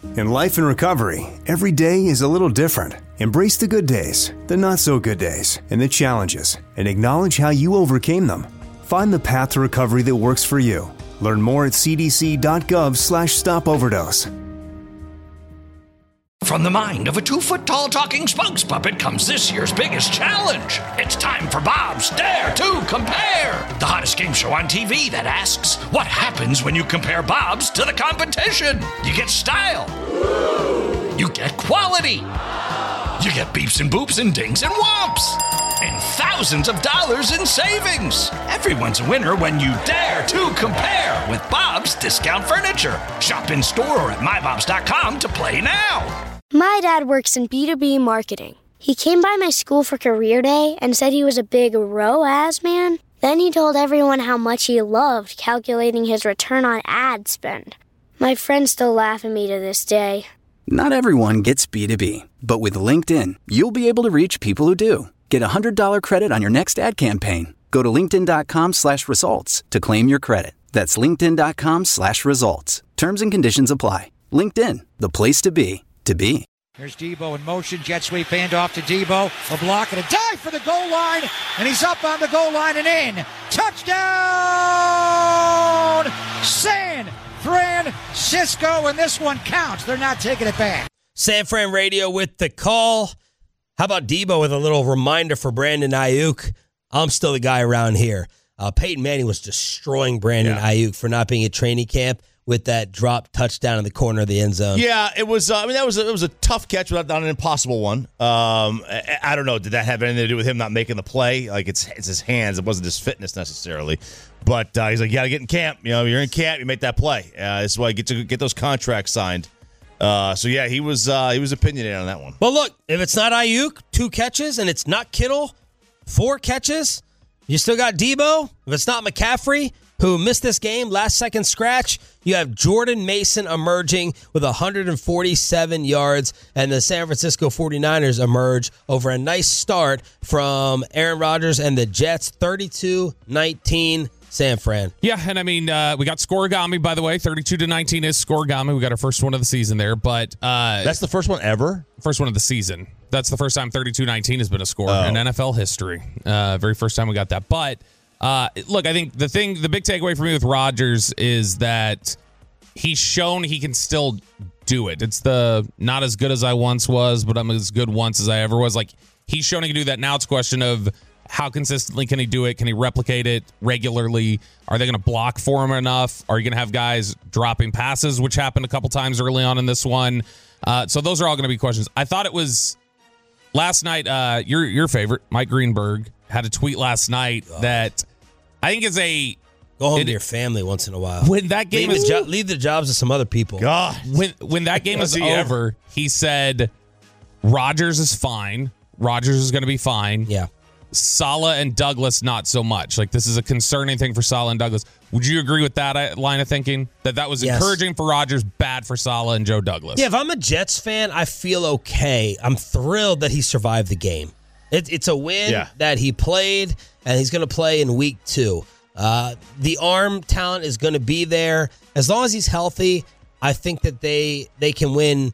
In life and recovery, every day is a little different. Embrace the good days, the not so good days, and the challenges, and acknowledge how you overcame them. Find the path to recovery that works for you. Learn more at cdc.gov/stopoverdose. From the mind of a 2-foot-tall talking spokes puppet comes this year's biggest challenge. It's time for Bob's Dare to Compare, the hottest game show on TV that asks, what happens when you compare Bob's to the competition? You get style. You get quality. You get beeps and boops and dings and whomps. And thousands of dollars in savings. Everyone's a winner when you dare to compare with Bob's Discount Furniture. Shop in store or at mybobs.com to play now. My dad works in B2B marketing. He came by my school for career day and said he was a big ROAS man. Then he told everyone how much he loved calculating his return on ad spend. My friends still laugh at me to this day. Not everyone gets B2B, but with LinkedIn, you'll be able to reach people who do. Get a $100 credit on your next ad campaign. Go to linkedin.com/results to claim your credit. That's linkedin.com/results. Terms and conditions apply. LinkedIn, the place to be. Here's Debo in motion, jet sweep handoff to Debo, a block and a dive for the goal line, and he's up on the goal line and in. Touchdown! San Francisco, and this one counts. They're not taking it back. San Fran Radio with the call. How about Debo with a little reminder for Brandon Ayuk? I'm still the guy around here. Peyton Manning was destroying Brandon Ayuk for not being at training camp with that drop touchdown in the corner of the end zone. Yeah, it was. It was a tough catch, but not an impossible one. I don't know. Did that have anything to do with him not making the play? Like it's his hands. It wasn't his fitness necessarily. But he's like, you got to get in camp. You know, you're in camp. You make that play. This is why you get to get those contracts signed. So yeah, he was opinionated on that one. Well, look, if it's not Ayuk, 2 catches, and it's not Kittle, 4 catches, you still got Debo. If it's not McCaffrey, who missed this game, last second scratch, you have Jordan Mason emerging with 147 yards, and the San Francisco 49ers emerge over a nice start from Aaron Rodgers and the Jets, 32-19 San Fran. Yeah, and I mean, we got Scorigami, by the way. 32-19 is Scorigami. We got our first one of the season there, but that's the first one ever? First one of the season. That's the first time 32-19 has been a score in NFL history. Very first time we got that. But look, I think the big takeaway for me with Rodgers is that he's shown he can still do it. It's the not as good as I once was, but I'm as good once as I ever was. Like, he's shown he can do that. Now it's a question of how consistently can he do it? Can he replicate it regularly? Are they going to block for him enough? Are you going to have guys dropping passes, which happened a couple times early on in this one? So those are all going to be questions. I thought it was last night, your favorite, Mike Greenberg, had a tweet last night that I think is a... Go home to your family once in a while. When that game leave the jobs to some other people. God. When that game is over, he said, Rodgers is fine. Rodgers is going to be fine. Yeah. Saleh and Douglas, not so much. Like, this is a concerning thing for Saleh and Douglas. Would you agree with that line of thinking? That was encouraging for Rodgers, bad for Saleh and Joe Douglas? Yeah, if I'm a Jets fan, I feel okay. I'm thrilled that he survived the game. It's a win that he played, and he's going to play in week 2. The arm talent is going to be there. As long as he's healthy, I think that they can win,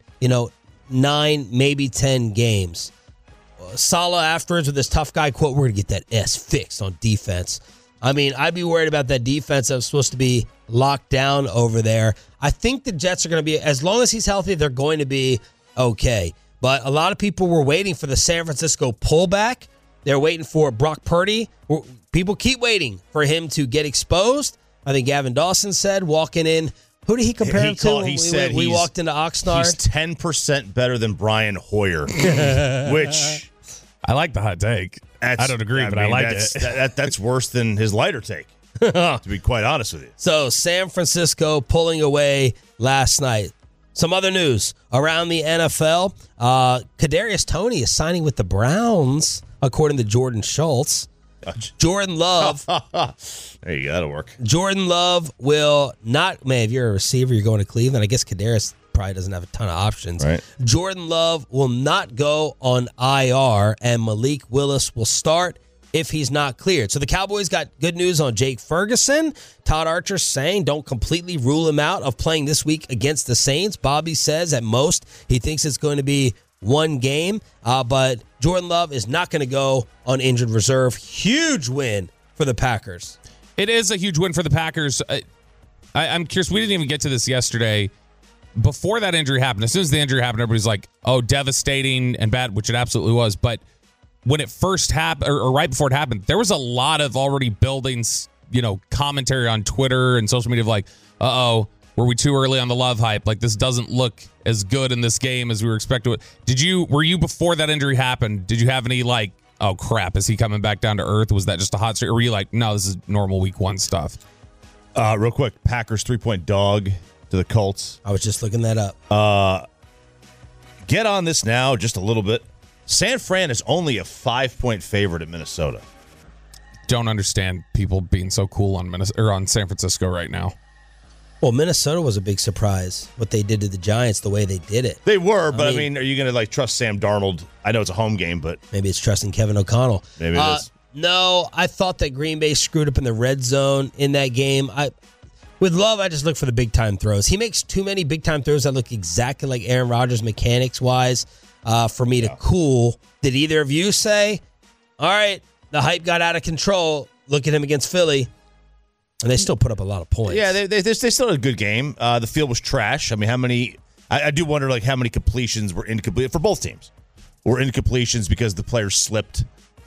9, maybe 10 games. Saleh afterwards with this tough guy quote, we're going to get that S fixed on defense. I mean, I'd be worried about that defense that was supposed to be locked down over there. I think the Jets are going to be, as long as he's healthy, they're going to be okay. But a lot of people were waiting for the San Francisco pullback. They're waiting for Brock Purdy. People keep waiting for him to get exposed. I think Gavin Dawson said, walking in, who did he compare him to? He said we walked into Oxnard. He's 10% better than Brian Hoyer, which... I like the hot take. I don't agree, but I like it. That's worse than his lighter take, to be quite honest with you. So San Francisco pulling away last night. Some other news around the NFL. Kadarius Toney is signing with the Browns, according to Jordan Schultz. Jordan Love. There you go. That'll work. Jordan Love will not, man, if you're a receiver, you're going to Cleveland. I guess Kadarius probably doesn't have a ton of options. Right. Jordan Love will not go on IR, and Malik Willis will start. if he's not cleared. So the Cowboys got good news on Jake Ferguson. Todd Archer saying don't completely rule him out of playing this week against the Saints. Bobby says at most he thinks it's going to be one game, but Jordan Love is not going to go on injured reserve. Huge win for the Packers. It is a huge win for the Packers. I'm curious. We didn't even get to this yesterday. Before that injury happened, as soon as the injury happened, everybody's like, oh, devastating and bad, which it absolutely was. But when it first happened, or right before it happened, there was a lot of already building, commentary on Twitter and social media of like, uh-oh, were we too early on the Love hype? Like, this doesn't look as good in this game as we were expecting. Were you before that injury happened, did you have any like, oh crap, is he coming back down to earth? Was that just a hot streak? Or were you like, no, this is normal week 1 stuff? Real quick, Packers 3-point dog to the Colts. I was just looking that up. Get on this now just a little bit. San Fran is only a 5-point favorite at Minnesota. Don't understand people being so cool on San Francisco right now. Well, Minnesota was a big surprise, what they did to the Giants, the way they did it. They were, but I mean, are you going to trust Sam Darnold? I know it's a home game, but maybe it's trusting Kevin O'Connell. Maybe it is. No, I thought that Green Bay screwed up in the red zone in that game. With Love, I just look for the big-time throws. He makes too many big-time throws that look exactly like Aaron Rodgers mechanics-wise for me to cool. Did either of you say, all right, the hype got out of control, look at him against Philly, and they still put up a lot of points. Yeah, they still had a good game. The field was trash. I mean, I do wonder how many completions were incomplete for both teams. Were incompletions because the players slipped.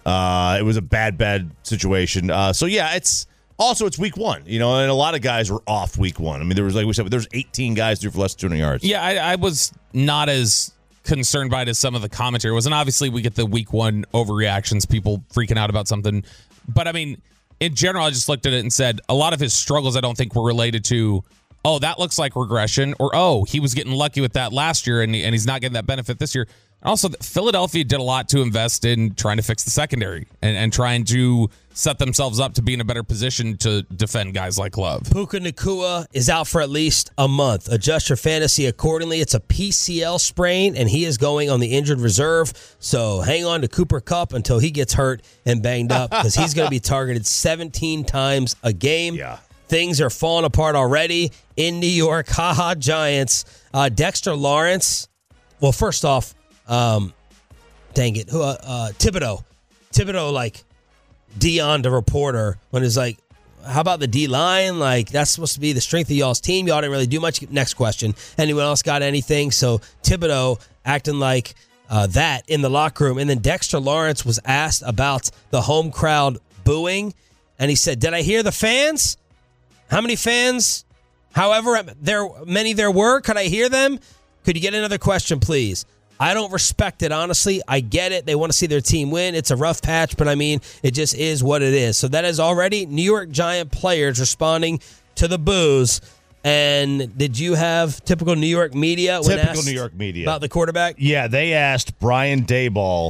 It was a bad situation. So yeah, it's week 1, and a lot of guys were off week 1. I mean, there was, like we said, there's 18 guys through for less than 200 yards. Yeah, I was not as concerned by it as some of the commentary was, and obviously we get the week 1 overreactions, people freaking out about something. But I mean, in general, I just looked at it and said a lot of his struggles I don't think were related to, oh, that looks like regression, or oh, he was getting lucky with that last year and he's not getting that benefit this year. Also, Philadelphia did a lot to invest in trying to fix the secondary and trying to set themselves up to be in a better position to defend guys like Love. Puka Nacua is out for at least a month. Adjust your fantasy accordingly. It's a PCL sprain, and he is going on the injured reserve. So hang on to Cooper Kupp until he gets hurt and banged up because he's going to be targeted 17 times a game. Yeah. Things are falling apart already in New York. Ha-ha, Giants. Dexter Lawrence. Well, first off, dang it. Thibodeau. Thibodeau, like, Dion, the reporter, when it's like, how about the D-line? Like, that's supposed to be the strength of y'all's team. Y'all didn't really do much. Next question. Anyone else got anything? So Thibodeau acting like that in the locker room. And then Dexter Lawrence was asked about the home crowd booing. And he said, did I hear the fans? How many fans? However many there were, could I hear them? Could you get another question, please? I don't respect it, honestly. I get it. They want to see their team win. It's a rough patch, but I mean, it just is what it is. So that is already New York Giant players responding to the boos. And did you have typical New York media when asked New York media about the quarterback? Yeah, they asked Brian Daboll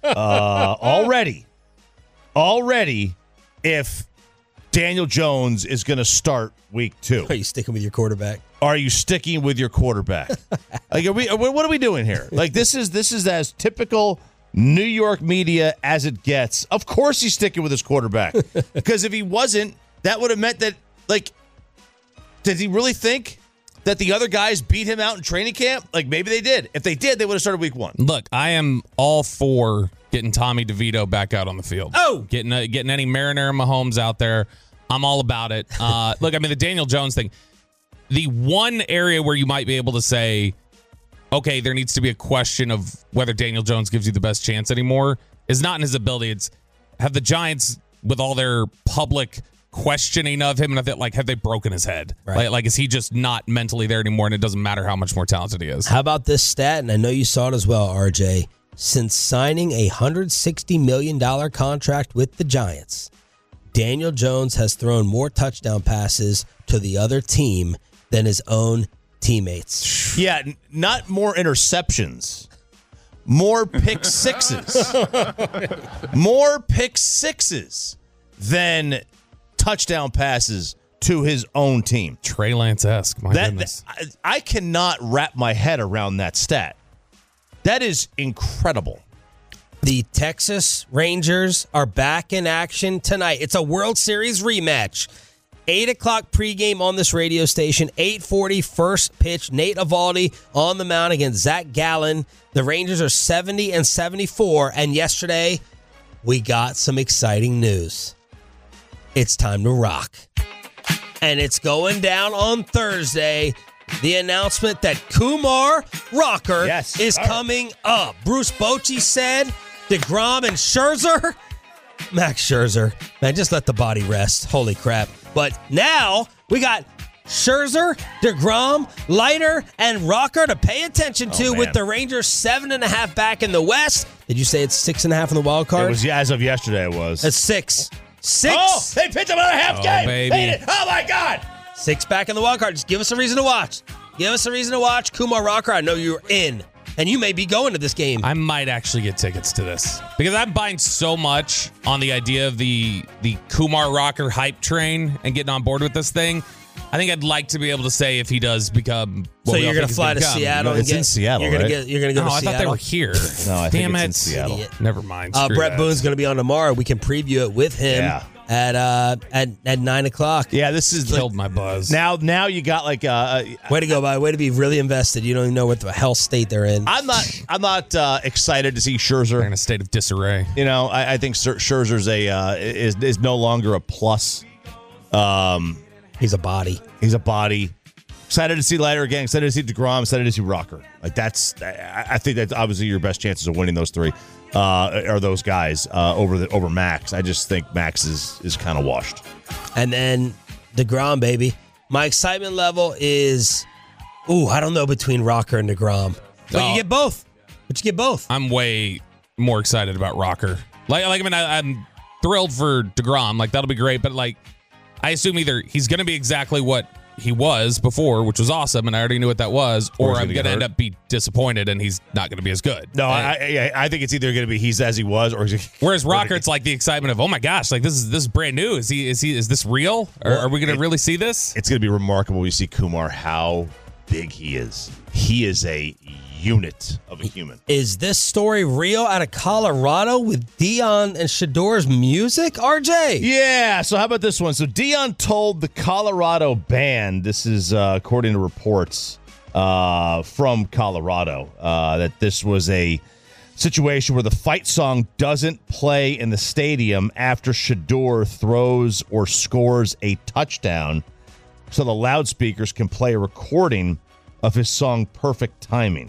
already if Daniel Jones is going to start week 2. Are you sticking with your quarterback? Are you sticking with your quarterback? Like, what are we doing here? Like, this is as typical New York media as it gets. Of course he's sticking with his quarterback. Because if he wasn't, that would have meant that, like, did he really think that the other guys beat him out in training camp? Like, maybe they did. If they did, they would have started week 1. Look, I am all for getting Tommy DeVito back out on the field. Oh! Getting any Marinara Mahomes out there. I'm all about it. Look, I mean, the Daniel Jones thing, the one area where you might be able to say, okay, there needs to be a question of whether Daniel Jones gives you the best chance anymore is not in his ability. It's have the Giants, with all their public questioning of him, and have they broken his head? Right. Like, is he just not mentally there anymore, and it doesn't matter how much more talented he is? How about this stat? And I know you saw it as well, RJ. Since signing a $160 million contract with the Giants, Daniel Jones has thrown more touchdown passes to the other team than his own teammates. Yeah, not more interceptions. More pick sixes. More pick sixes than touchdown passes to his own team. Trey Lance-esque, my goodness. I cannot wrap my head around that stat. That is incredible. The Texas Rangers are back in action tonight. It's a World Series rematch. 8 o'clock pregame on this radio station. 8:40 first pitch. Nate Eovaldi on the mound against Zach Gallen. The Rangers are 70-74, and yesterday we got some exciting news. It's time to rock. And it's going down on Thursday. The announcement that Kumar Rocker is coming up. Bruce Bochy said DeGrom and Scherzer. Max Scherzer. Man, just let the body rest. Holy crap. But now we got Scherzer, DeGrom, Leiter, and Rocker to pay attention to with the Rangers 7.5 back in the West. Did you say it's 6.5 in the wild card? It was, as of yesterday, it was. It's 6. 6. Oh, they pitched another half game. Baby. Oh, my God. 6 back in the wild card. Just give us a reason to watch. Give us a reason to watch. Kumar Rocker, I know you're in. And you may be going to this game. I might actually get tickets to this because I'm buying so much on the idea of the Kumar Rocker hype train and getting on board with this thing. I think I'd like to be able to say if he does become. So you're going to fly to Seattle? It's in Seattle, You're going to go to Seattle? I thought they were here. No, I think it's in Seattle. Idiot. Never mind. Brett Boone's going to be on tomorrow. We can preview it with him at 9 o'clock. Yeah, this is killed my buzz. Now you got like way to go, by way to be really invested. You don't even know what the hell state they're in. I'm not excited to see Scherzer. They're in a state of disarray. You know, I think Scherzer's is no longer a plus. He's a body. He's a body. Excited to see Leiter again. Excited to see DeGrom. Excited to see Rocker. Like I think that's obviously your best chances of winning those three. Are those guys over Max? I just think Max is kind of washed. And then DeGrom, baby. My excitement level is, I don't know between Rocker and DeGrom. But you get both. I'm way more excited about Rocker. I'm thrilled for DeGrom. Like, that'll be great. But, like, I assume either he's going to be exactly what he was before, which was awesome, and I already knew what that was, or I'm going to end up be disappointed and he's not going to be as good. No, I think it's either going to be he's as he was, or whereas Rocker, it's like the excitement of, oh my gosh, like this is brand new. Is this real? Or are we going to really see this? It's going to be remarkable when you see Kumar how big he is. He is a unit of a human. Is this story real out of Colorado with Dion and Shador's music, RJ? Yeah, so how about this one? So Dion told the Colorado Band, this is according to reports from Colorado, that this was a situation where the fight song doesn't play in the stadium after Shador throws or scores a touchdown, so the loudspeakers can play a recording of his song Perfect Timing.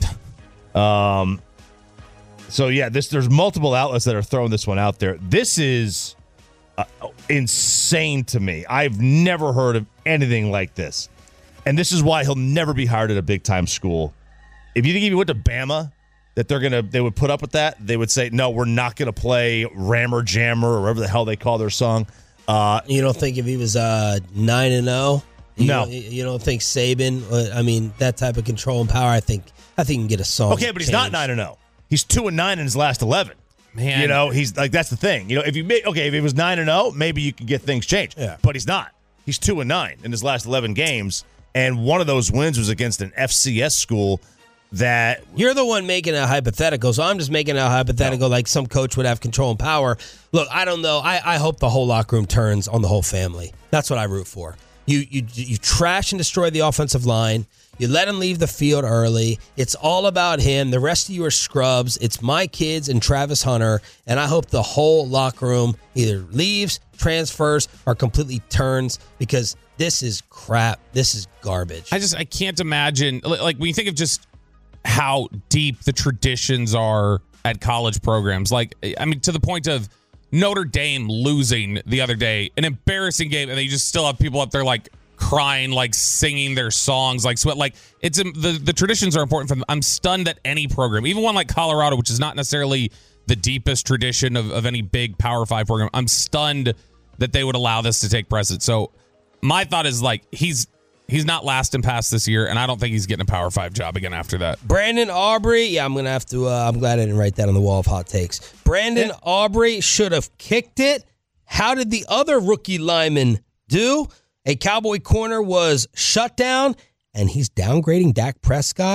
So yeah, there's multiple outlets that are throwing this one out there. This is insane to me. I've never heard of anything like this. And this is why he'll never be hired at a big time school. If you think if you went to Bama, that they would put up with that, they would say, no, we're not going to play Rammer Jammer or whatever the hell they call their song. You don't think if he was 9-0? No. You don't think Saban, I mean, that type of control and power, I think he can get a song. Okay, but he's not 9-0. He's 2-9 in his last 11. Man. You know, he's like, that's the thing. You know, if he was 9-0, maybe you could get things changed. Yeah. But he's not. He's 2-9 in his last 11 games. And one of those wins was against an FCS school that... You're the one making a hypothetical, so I'm just making a hypothetical like some coach would have control and power. Look, I don't know. I hope the whole locker room turns on the whole family. That's what I root for. You trash and destroy the offensive line. You let him leave the field early. It's all about him. The rest of you are scrubs. It's my kids and Travis Hunter, and I hope the whole locker room either leaves, transfers, or completely turns because this is crap. This is garbage. I can't imagine, like when you think of just how deep the traditions are at college programs. Like, I mean, to the point of Notre Dame losing the other day, an embarrassing game, and they just still have people up there like crying, like singing their songs, like sweat. Like it's the traditions are important for them. I'm stunned that any program, even one like Colorado, which is not necessarily the deepest tradition of any big Power 5 program, I'm stunned that they would allow this to take precedence. So my thought is like he's not lasting past this year, and I don't think he's getting a Power 5 job again after that. Brandon Aubrey, yeah, I'm going to have to, I'm glad I didn't write that on the wall of hot takes. Brandon Aubrey should have kicked it. How did the other rookie lineman do? A Cowboy corner was shut down, and he's downgrading Dak Prescott.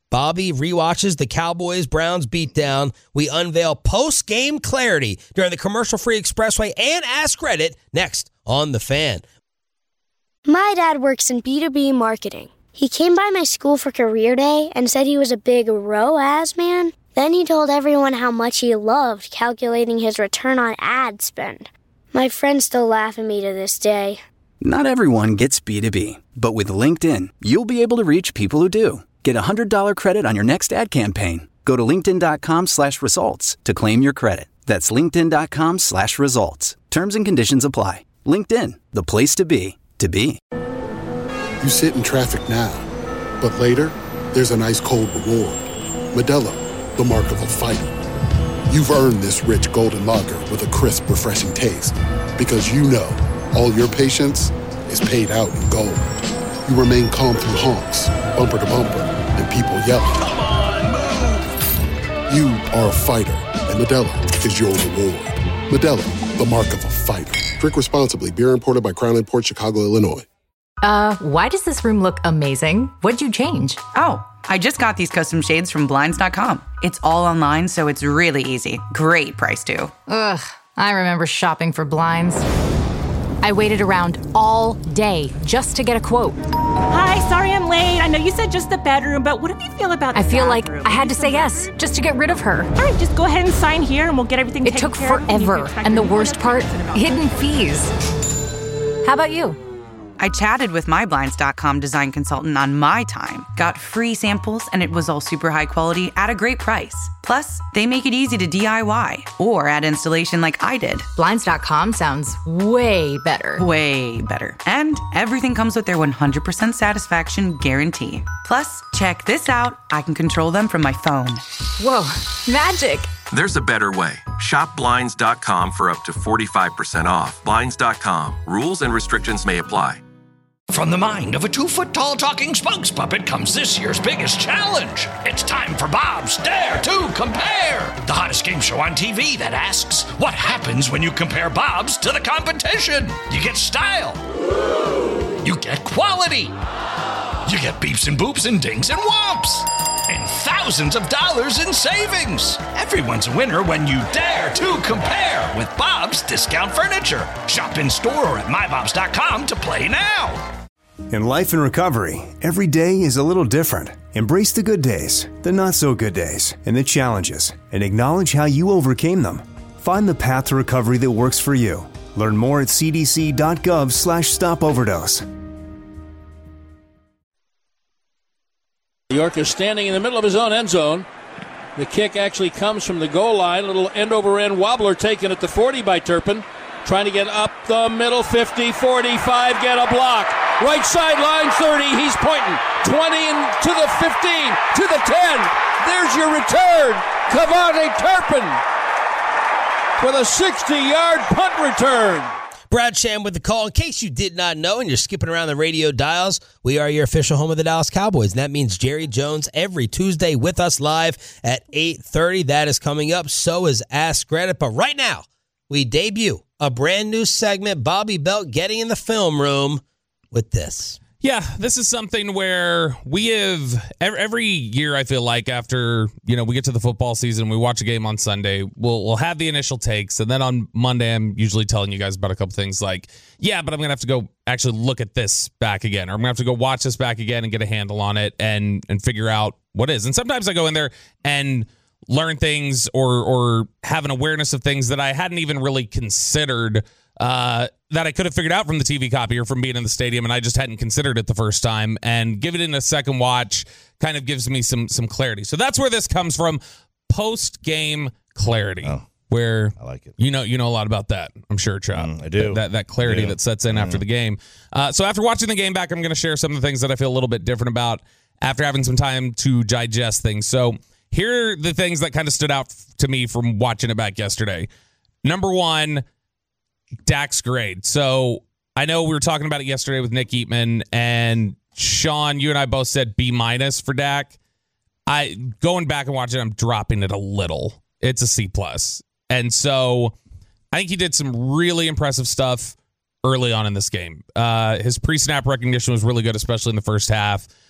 Bobby rewatches the Cowboys-Browns beatdown. We unveil post-game clarity during the commercial-free Expressway and Ask Reddit next on The Fan. My dad works in B2B marketing. He came by my school for career day and said he was a big ROAS man. Then he told everyone how much he loved calculating his return on ad spend. My friends still laugh at me to this day. Not everyone gets B2B, but with LinkedIn, you'll be able to reach people who do. Get a $100 credit on your next ad campaign. Go to linkedin.com/results to claim your credit. That's linkedin.com/results. Terms and conditions apply. LinkedIn, the place to be, to be. You sit in traffic now, but later, there's an ice-cold reward. Modelo, the mark of a fighter. You've earned this rich golden lager with a crisp, refreshing taste. Because you know, all your patience is paid out in gold. You remain calm through honks, bumper to bumper, and people yelling. Come on, move! You are a fighter, and Modelo is your reward. Modelo, the mark of a fighter. Drink responsibly. Beer imported by Crown Imports, Chicago, Illinois. Why does this room look amazing? What'd you change? Oh, I just got these custom shades from Blinds.com. It's all online, so it's really easy. Great price, too. Ugh, I remember shopping for blinds. I waited around all day just to get a quote. Hi, sorry I'm late. I know you said just the bedroom, but what do you feel about the I feel bathroom? like I had to say yes just to get rid of her. All right, just go ahead and sign here and we'll get everything It taken took care of. forever, and the worst part, hidden fees. How about you? I chatted with my Blinds.com design consultant on my time, got free samples, and it was all super high quality at a great price. Plus, they make it easy to DIY or add installation like I did. Blinds.com sounds way better. Way better. And everything comes with their 100% satisfaction guarantee. Plus, check this out. I can control them from my phone. Whoa, magic. There's a better way. Shop Blinds.com for up to 45% off. Blinds.com. Rules and restrictions may apply. From the mind of a 2-foot-tall talking spokes puppet comes this year's biggest challenge. It's time for Bob's Dare to Compare, the hottest game show on TV that asks, what happens when you compare Bob's to the competition? You get style. You get quality. You get beeps and boops and dings and whomps. And thousands of dollars in savings. Everyone's a winner when you dare to compare with Bob's Discount Furniture. Shop in store or at mybobs.com to play now. In life and recovery, every day is a little different. Embrace the good days, the not so good days, and the challenges, and acknowledge how you overcame them. Find the path to recovery that works for you. Learn more at cdc.gov/stopoverdose. York is standing in the middle of his own end zone. The kick actually comes from the goal line. A little end-over-end wobbler taken at the 40 by Turpin. Trying to get up the middle, 50, 45, get a block. Right sideline, 30, he's pointing. 20 and to the 15, to the 10. There's your return. KaVontae Turpin with a 60-yard punt return. Brad Sham with the call. In case you did not know and you're skipping around the radio dials, we are your official home of the Dallas Cowboys. And that means Jerry Jones every Tuesday with us live at 8:30. That is coming up. So is Ask Reddit. But right now, we debut a brand new segment, Bobby Belt getting in the film room with this. Yeah, this is something where we have every year, I feel like, after, we get to the football season, we watch a game on Sunday, we'll have the initial takes, and then on Monday, I'm usually telling you guys about a couple things like, yeah, but I'm going to have to go actually look at this back again, or I'm going to have to go watch this back again and get a handle on it and figure out what is. And sometimes I go in there and learn things or have an awareness of things that I hadn't even really considered that I could have figured out from the TV copy or from being in the stadium, and I just hadn't considered it the first time. And give it in a second watch kind of gives me some clarity. So that's where this comes from, post-game clarity. Oh, where I like it. You know a lot about that, I'm sure, Chop. I do. That clarity that sets in after the game. So after watching the game back, I'm going to share some of the things that I feel a little bit different about after having some time to digest things. So here are the things that kind of stood out to me from watching it back yesterday. Number one, Dak's grade. So I know we were talking about it yesterday with Nick Eatman, and Sean, you and I both said B- for Dak. Going back and watching it, I'm dropping it a little. It's a C+. And so I think he did some really impressive stuff early on in this game. His pre-snap recognition was really good, especially in the first half.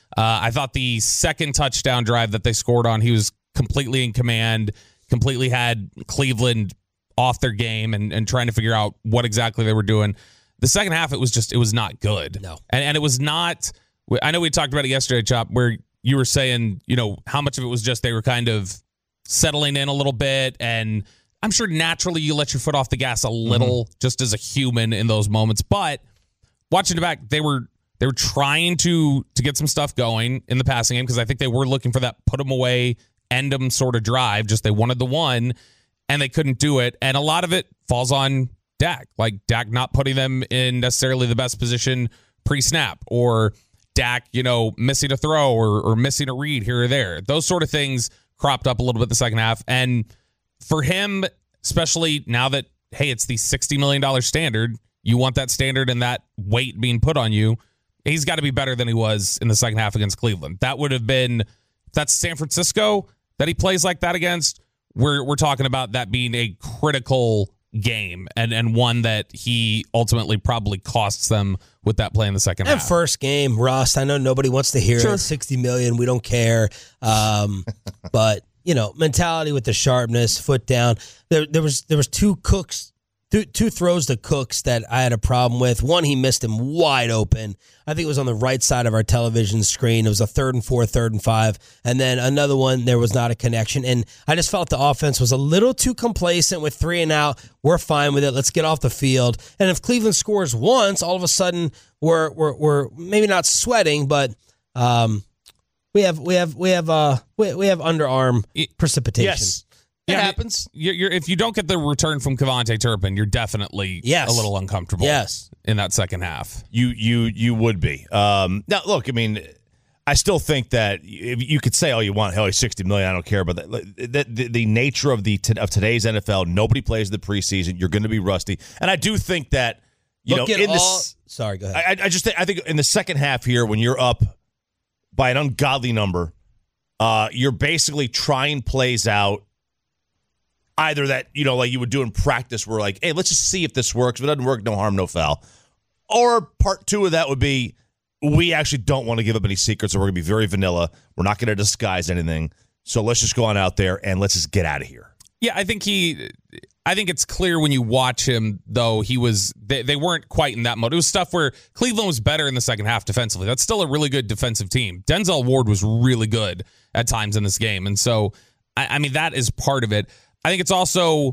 I thought the second touchdown drive that they scored on, he was completely in command, completely had Cleveland off their game and trying to figure out what exactly they were doing. The second half, it was not good. No. And it was not, I know we talked about it yesterday, Chop, where you were saying, how much of it was just they were kind of settling in a little bit. And I'm sure naturally you let your foot off the gas a little just as a human in those moments. But watching it back, they were trying to get some stuff going in the passing game because I think they were looking for that put them away, end them sort of drive. Just they wanted the one, and they couldn't do it. And a lot of it falls on Dak. Like Dak not putting them in necessarily the best position pre-snap, or Dak, missing a throw or missing a read here or there. Those sort of things cropped up a little bit the second half. And for him, especially now that, hey, it's the $60 million standard, you want that standard and that weight being put on you, he's got to be better than he was in the second half against Cleveland. That would have been, if that's San Francisco that he plays like that against, we're talking about that being a critical game and one that he ultimately probably costs them with that play in the second half. First game, Russ, I know nobody wants to hear it. $60 million, we don't care. But, mentality with the sharpness, foot down. There was two throws to Cooks that I had a problem with. One, he missed him wide open. I think it was on the right side of our television screen. It was a 3rd and 4, 3rd and 5. And then another one, there was not a connection. And I just felt the offense was a little too complacent with 3 and out. We're fine with it. Let's get off the field. And if Cleveland scores once, all of a sudden we're maybe not sweating, but we have underarm precipitation. Yes. It happens. If you don't get the return from KaVontae Turpin, you're definitely a little uncomfortable. Yes. In that second half, you would be. Now, look, I mean, I still think that you could say all you want, hell, he's $60 million. I don't care, but the nature of today's NFL, nobody plays the preseason. You're going to be rusty, and I do think that Sorry, go ahead. I think in the second half here, when you're up by an ungodly number, you're basically trying plays out. Either that, like you would do in practice where like, hey, let's just see if this works. If it doesn't work, no harm, no foul. Or part 2 of that would be, we actually don't want to give up any secrets, or we're going to be very vanilla. We're not going to disguise anything. So let's just go on out there and let's just get out of here. Yeah, I think it's clear when you watch him, though, they weren't quite in that mode. It was stuff where Cleveland was better in the second half defensively. That's still a really good defensive team. Denzel Ward was really good at times in this game. And so, I mean, that is part of it. I think it's also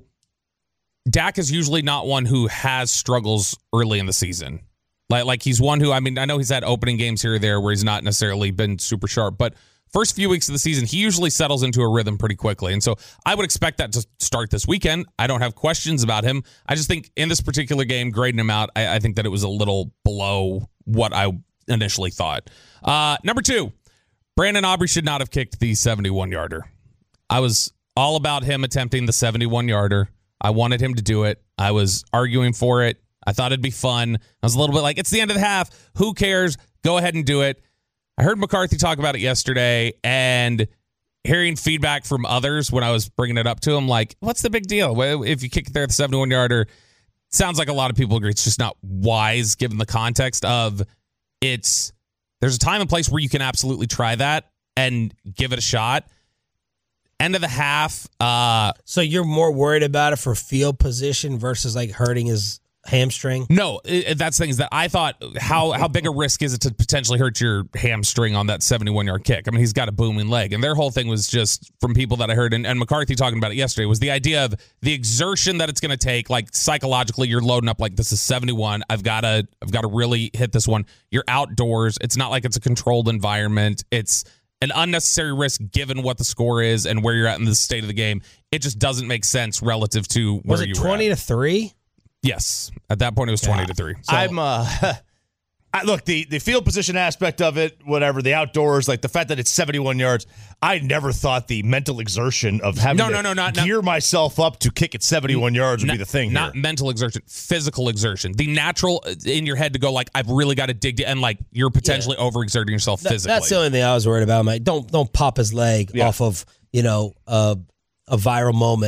Dak is usually not one who has struggles early in the season. Like he's one who, I mean, I know he's had opening games here or there where he's not necessarily been super sharp, but first few weeks of the season, he usually settles into a rhythm pretty quickly. And so I would expect that to start this weekend. I don't have questions about him. I just think in this particular game, grading him out, I think that it was a little below what I initially thought. Number 2, Brandon Aubrey should not have kicked the 71-yarder. I was all about him attempting the 71-yarder. I wanted him to do it. I was arguing for it. I thought it'd be fun. I was a little bit like, it's the end of the half. Who cares? Go ahead and do it. I heard McCarthy talk about it yesterday, and hearing feedback from others when I was bringing it up to him, like, what's the big deal? If you kick it there at the 71-yarder, sounds like a lot of people agree it's just not wise given the context of there's a time and place where you can absolutely try that and give it a shot. End of the half. So you're more worried about it for field position versus like hurting his hamstring? No, that's things that I thought, how big a risk is it to potentially hurt your hamstring on that 71-yard kick? I mean, he's got a booming leg. And their whole thing was just from people that I heard, and McCarthy talking about it yesterday, was the idea of the exertion that it's going to take. Like psychologically, you're loading up like, this is 71. I've got to really hit this one. You're outdoors. It's not like it's a controlled environment. It's an unnecessary risk given what the score is and where you're at in the state of the game. It just doesn't make sense relative to where you were. Was it 20-3? Yes. At that point, it was 20-3. So, Look, the field position aspect of it, whatever, the outdoors, like the fact that it's 71 yards, I never thought the mental exertion of having to gear myself up to kick it 71 yards would be the thing. Not mental exertion, physical exertion. The natural in your head to go like, I've really got to dig and like you're potentially overexerting yourself physically. That's the only thing I was worried about. I'm like, don't pop his leg off of, a viral moment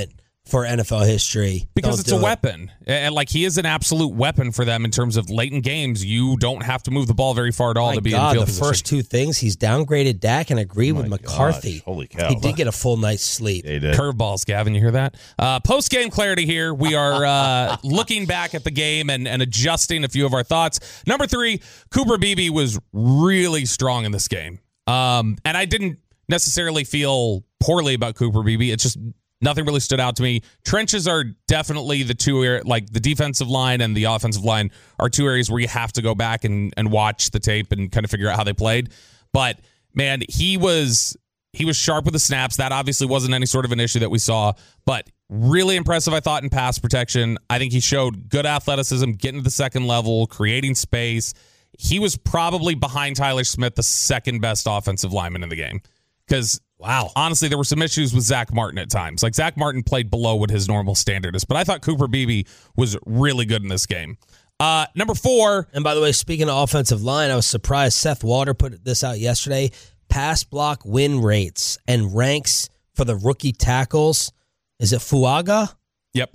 for NFL history. Because it's a weapon. And like he is an absolute weapon for them in terms of late in games. You don't have to move the ball very far at all to be in field position. The first two things, he's downgraded Dak and agreed with McCarthy. Gosh, holy cow. He did get a full night's sleep. Yeah, he did. Curveballs, Gavin, you hear that? Post-game clarity here. We are looking back at the game and adjusting a few of our thoughts. Number 3, Cooper Beebe was really strong in this game. And I didn't necessarily feel poorly about Cooper Beebe. It's just nothing really stood out to me. Trenches are definitely the two, like the defensive line and the offensive line are two areas where you have to go back and watch the tape and kind of figure out how they played. But man, he was sharp with the snaps. That obviously wasn't any sort of an issue that we saw, but really impressive, I thought, in pass protection. I think he showed good athleticism, getting to the second level, creating space. He was probably behind Tyler Smith, the second best offensive lineman in the game. Because, wow, honestly, there were some issues with Zach Martin at times. Like, Zach Martin played below what his normal standard is. But I thought Cooper Beebe was really good in this game. Number 4. And by the way, speaking of offensive line, I was surprised Seth Walter put this out yesterday. Pass block win rates and ranks for the rookie tackles. Is it Fuaga? Yep.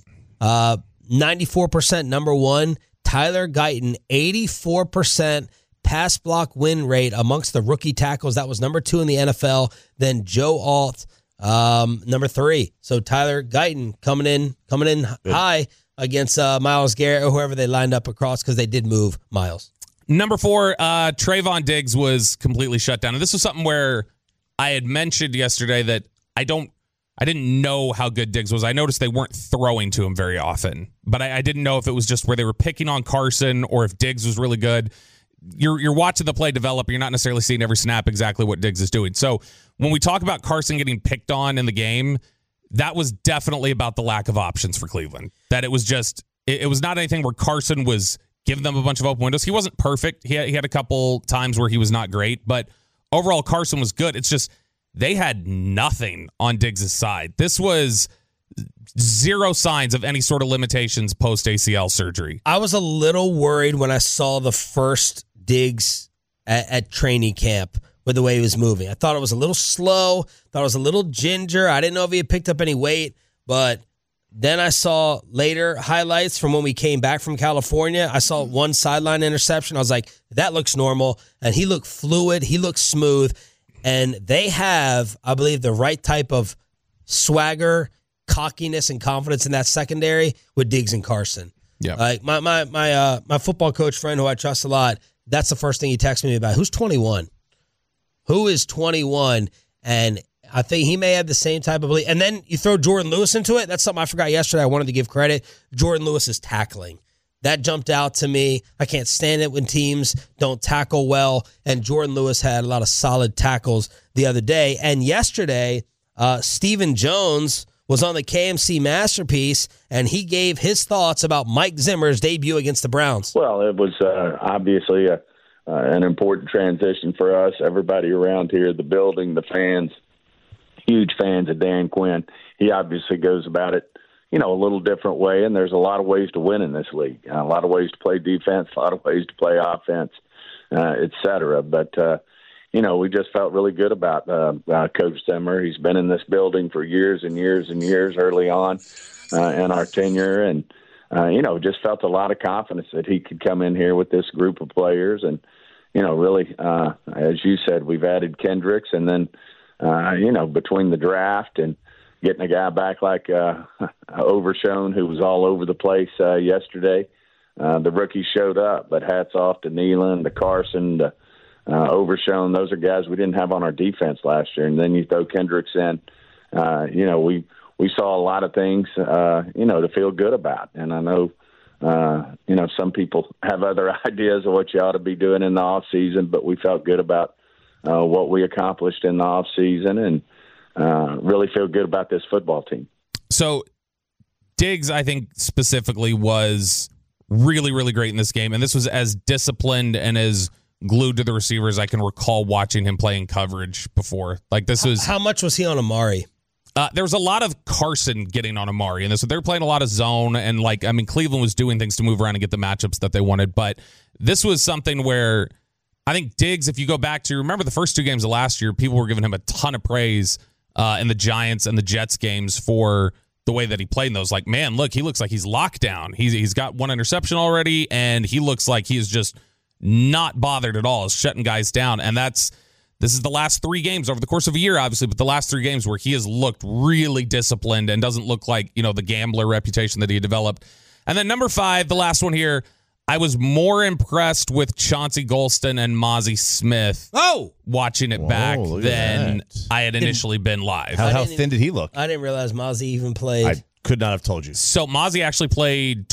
94% number 1. Tyler Guyton, 84% pass block win rate amongst the rookie tackles. That was number 2 in the NFL. Then Joe Alt, number 3. So Tyler Guyton coming in high against Myles Garrett or whoever they lined up across because they did move Myles. Number 4, Trayvon Diggs was completely shut down. And this was something where I had mentioned yesterday that I didn't know how good Diggs was. I noticed they weren't throwing to him very often, but I didn't know if it was just where they were picking on Carson or if Diggs was really good. You're watching the play develop. You're not necessarily seeing every snap exactly what Diggs is doing. So when we talk about Carson getting picked on in the game, that was definitely about the lack of options for Cleveland. That it was just, it was not anything where Carson was giving them a bunch of open windows. He wasn't perfect. He had a couple times where he was not great, but overall Carson was good. It's just they had nothing on Diggs' side. This was zero signs of any sort of limitations post-ACL surgery. I was a little worried when I saw the first Diggs at training camp with the way he was moving. I thought it was a little slow. Thought it was a little ginger. I didn't know if he had picked up any weight, but then I saw later highlights from when we came back from California. I saw one sideline interception. I was like, that looks normal. And he looked fluid. He looked smooth. And they have, I believe, the right type of swagger, cockiness, and confidence in that secondary with Diggs and Carson. Yeah. Like my football coach friend who I trust a lot, that's the first thing he texted me about. Who's 21? Who is 21? And I think he may have the same type of belief. And then you throw Jordan Lewis into it. That's something I forgot yesterday. I wanted to give credit. Jordan Lewis is tackling. That jumped out to me. I can't stand it when teams don't tackle well. And Jordan Lewis had a lot of solid tackles the other day. And yesterday, Stephen Jones was on the KMC Masterpiece, and he gave his thoughts about Mike Zimmer's debut against the Browns. Well, it was obviously an important transition for us. Everybody around here, the building, the fans, huge fans of Dan Quinn. He obviously goes about it, a little different way, and there's a lot of ways to win in this league. A lot of ways to play defense, a lot of ways to play offense, et cetera. But, we just felt really good about Coach Zimmer. He's been in this building for years and years and years early on in our tenure, and, just felt a lot of confidence that he could come in here with this group of players. And, really, as you said, we've added Kendricks, and then, between the draft and getting a guy back like Overshown, who was all over the place yesterday, the rookies showed up. But hats off to Nealon, to Carson, to Overshown. Those are guys we didn't have on our defense last year. And then you throw Kendricks in. We saw a lot of things, to feel good about. And I know, some people have other ideas of what you ought to be doing in the off season, but we felt good about what we accomplished in the off season, and really feel good about this football team. So Diggs, I think specifically, was really, really great in this game. And this was as disciplined and as glued to the receivers I can recall watching him play in coverage before. Like this was. How much was he on Amari? There was a lot of Carson getting on Amari, and they were playing a lot of zone, and Cleveland was doing things to move around and get the matchups that they wanted. But this was something where I think Diggs, if you go back to, remember the first 2 games of last year, people were giving him a ton of praise in the Giants and the Jets games for the way that he played in those. Like, man, look, he looks like he's locked down. He's got one interception already, and he looks like he is just not bothered at all, is shutting guys down. And this is the last 3 games over the course of a year, obviously, but the last 3 games where he has looked really disciplined and doesn't look like, the gambler reputation that he developed. And then number 5, the last one here, I was more impressed with Chauncey Golston and Mozzie Smith watching it back than I had initially been live. How thin did he look? I didn't realize Mozzie even played. I could not have told you. So Mozzie actually played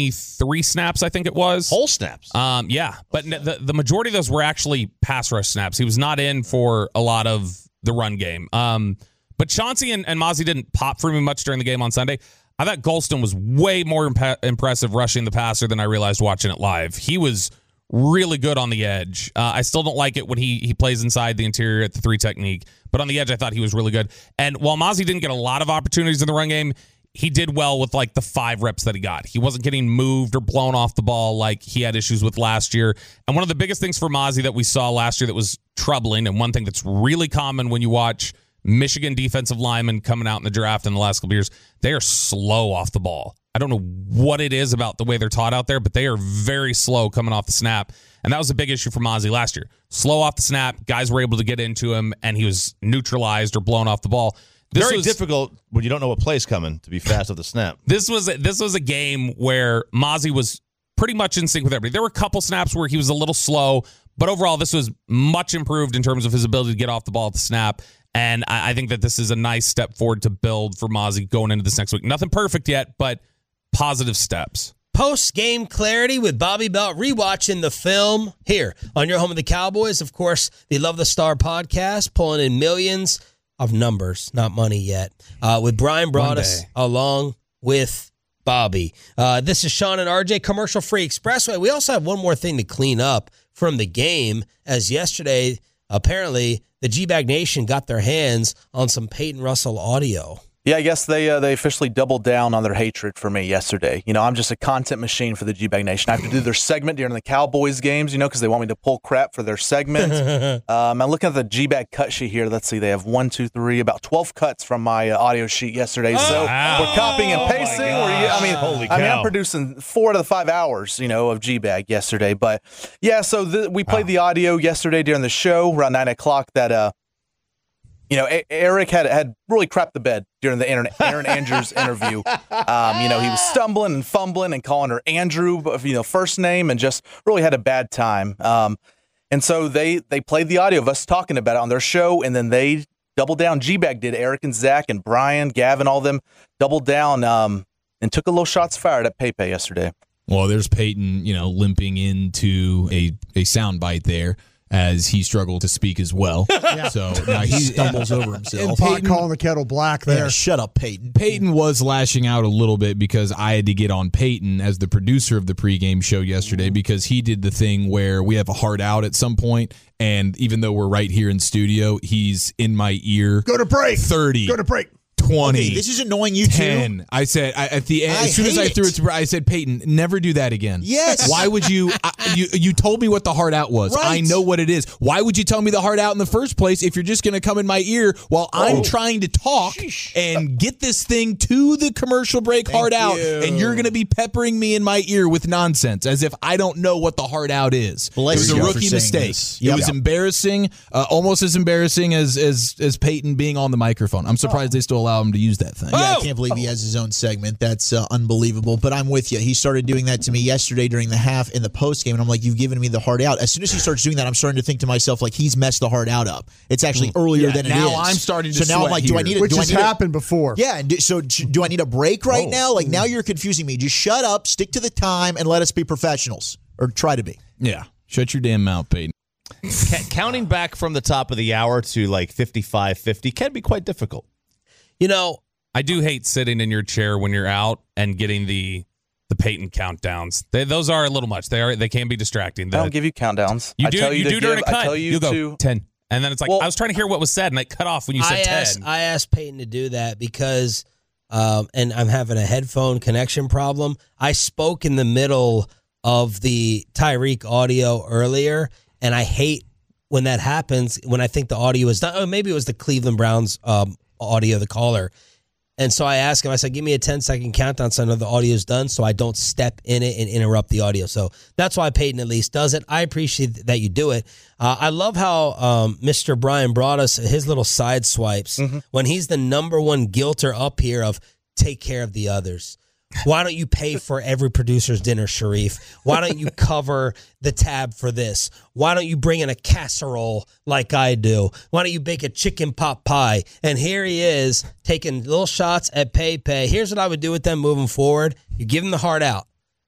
23 snaps, I think it was. Whole snaps? Yeah, but the majority of those were actually pass rush snaps. He was not in for a lot of the run game. But Chauncey and Mozzie didn't pop for me much during the game on Sunday. I thought Golston was way more impressive rushing the passer than I realized watching it live. He was really good on the edge. I still don't like it when he plays inside the interior at the 3 technique, but on the edge I thought he was really good. And while Mozzie didn't get a lot of opportunities in the run game, he did well with like the 5 reps that he got. He wasn't getting moved or blown off the ball like he had issues with last year. And one of the biggest things for Mozzie that we saw last year that was troubling, and one thing that's really common when you watch Michigan defensive linemen coming out in the draft in the last couple of years, they are slow off the ball. I don't know what it is about the way they're taught out there, but they are very slow coming off the snap. And that was a big issue for Mozzie last year. Slow off the snap, guys were able to get into him, and he was neutralized or blown off the ball. This Very was difficult when you don't know what play's coming to be fast at the snap. This was a game where Mozzie was pretty much in sync with everybody. There were a couple snaps where he was a little slow, but overall this was much improved in terms of his ability to get off the ball at the snap. And I think that this is a nice step forward to build for Mozzie going into this next week. Nothing perfect yet, but positive steps. Post-game clarity with Bobby Belt, rewatching the film here on your home of the Cowboys. Of course, the Love the Star podcast, pulling in millions of numbers, not money yet, with Brian Broaddus along with Bobby. This is Sean and RJ, commercial-free Expressway. We also have one more thing to clean up from the game, as yesterday, apparently, the G-Bag Nation got their hands on some Peyton Russell audio. Yeah, I guess they officially doubled down on their hatred for me yesterday. I'm just a content machine for the G-Bag Nation. I have to do their segment during the Cowboys games, because they want me to pull crap for their segment. I'm looking at the G-Bag cut sheet here. Let's see, they have 1, 2, 3, about 12 cuts from my audio sheet yesterday. So we're copying and pasting. I'm producing 4 out of the 5 hours, of G-Bag yesterday. But yeah, so we played the audio yesterday during the show around 9 o'clock that Eric had really crapped the bed during the Aaron Andrews interview. He was stumbling and fumbling and calling her Andrew, first name, and just really had a bad time. And so they played the audio of us talking about it on their show, and then they doubled down. G-Bag did. Eric and Zach and Brian, Gavin, all of them doubled down and took a little shots fired at Pepe yesterday. Well, there's Peyton, limping into a soundbite there, as he struggled to speak as well. Yeah. So now he stumbles over himself. Peyton, calling the kettle black there. Yeah, shut up, Peyton. Peyton was lashing out a little bit because I had to get on Peyton as the producer of the pregame show yesterday because he did the thing where we have a hard out at some point, and even though we're right here in studio, he's in my ear. Go to break. 30. Go to break. 20. Okay, this is annoying you 10. too. I said at the end, as soon as I threw it to I said, Peyton, never do that again. Yes. Why would you? You told me what the hard out was. Right. I know what it is. Why would you tell me the hard out in the first place if you're just going to come in my ear while I'm trying to talk and get this thing to the commercial break hard out, and you're going to be peppering me in my ear with nonsense as if I don't know what the hard out is. It was a rookie mistake. It was embarrassing, almost as embarrassing as Peyton being on the microphone. I'm surprised they still allow him to use that thing. Yeah, I can't believe he has his own segment. That's unbelievable. But I'm with you. He started doing that to me yesterday during the half in the post game, and I'm like, you've given me the hard out. As soon as he starts doing that, I'm starting to think to myself, like, he's messed the hard out up. It's actually earlier than it is. Now I'm starting to So now I'm like, do I need Which has happened before. Yeah, so do I need a break right now? Like, now you're confusing me. Just shut up, stick to the time, and let us be professionals. Or try to be. Yeah. Shut your damn mouth, Peyton. Counting back from the top of the hour to like 55-50 can be quite difficult. I do hate sitting in your chair when you're out and getting the Peyton countdowns. Those are a little much. They can be distracting. I don't give you countdowns. You I do. tell You do during a cut. I tell you go to 10, and then it's like I was trying to hear what was said, and I cut off when you said 10. I asked Peyton to do that because, and I'm having a headphone connection problem. I spoke in the middle of the Tyreek audio earlier, and I hate when that happens. When I think the audio is done, maybe it was the Cleveland Browns audio, the caller. And so I asked him, I said, give me a 10-second countdown so I know the audio's done so I don't step in it and interrupt the audio. So that's why Peyton at least does it. I appreciate that you do it. I love how Mr. Brian brought us his little side swipes when he's the number one guilter up here of take care of the others. Why don't you pay for every producer's dinner, Sharif? Why don't you cover the tab for this? Why don't you bring in a casserole like I do? Why don't you bake a chicken pot pie? And here he is taking little shots at Pay. Here's what I would do with them moving forward. You give them the heart out.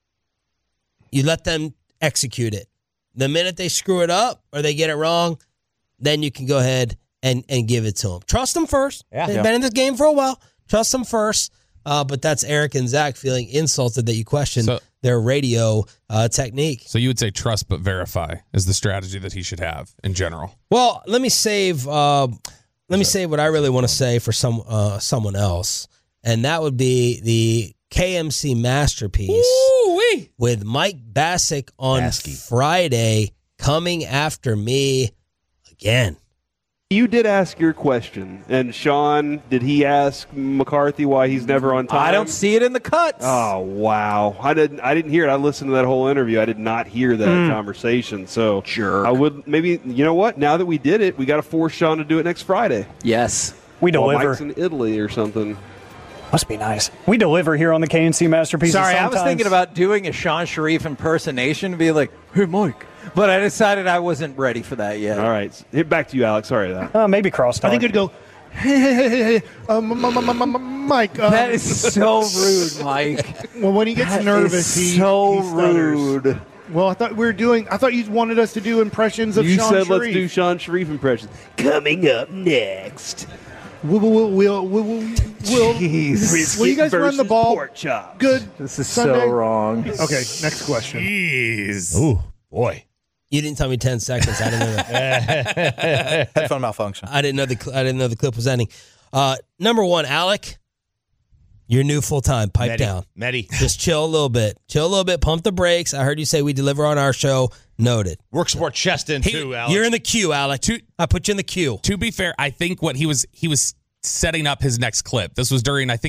You let them execute it. The minute they screw it up or they get it wrong, then you can go ahead and give it to them. Trust them first. Yeah. They've been in this game for a while. Trust them first. But that's Eric and Zach feeling insulted that you question their radio technique. So you would say trust but verify is the strategy that he should have in general. Well, let me save what I really want to say for someone else, and that would be the KMC masterpiece with Mike Bassick on Friday coming after me again. You did ask your question, and Sean, did he ask McCarthy why he's never on time? I don't see it in the cuts. Oh wow, I didn't hear it. I listened to that whole interview. I did not hear that conversation. So I would maybe, you know what? Now that we did it, we got to force Sean to do it next Friday. Yes, we deliver. Mike's in Italy or something. Must be nice. We deliver here on the KNC Masterpieces. Sorry, sometimes. I was thinking about doing a Sean Sharif impersonation to be like, "Hey, Mike." But I decided I wasn't ready for that yet. All right. Hit back to you, Alex. Sorry for that. Maybe crosstalk. I think it'd go, hey, Mike. That is so rude, Mike. Well, when he gets nervous, he stutters. Rude. Well, I thought you wanted us to do impressions of Sean Sharif. You said let's do Sean Sharif impressions. Coming up next. Will you guys run the ball? Pork chop. Good. This is Sunday? so wrong. Okay, next question. Jeez. Ooh, boy. You didn't tell me 10 seconds. I didn't know that. Headphone malfunction. I didn't know the clip was ending. Number one, Alec, you're new full time. Pipe down. Medi. Just chill a little bit. Pump the brakes. I heard you say we deliver on our show. Noted. Work some more chest in too, Alex. You're in the queue, Alec. I put you in the queue. To be fair, I think what he was setting up his next clip. This was during. Don't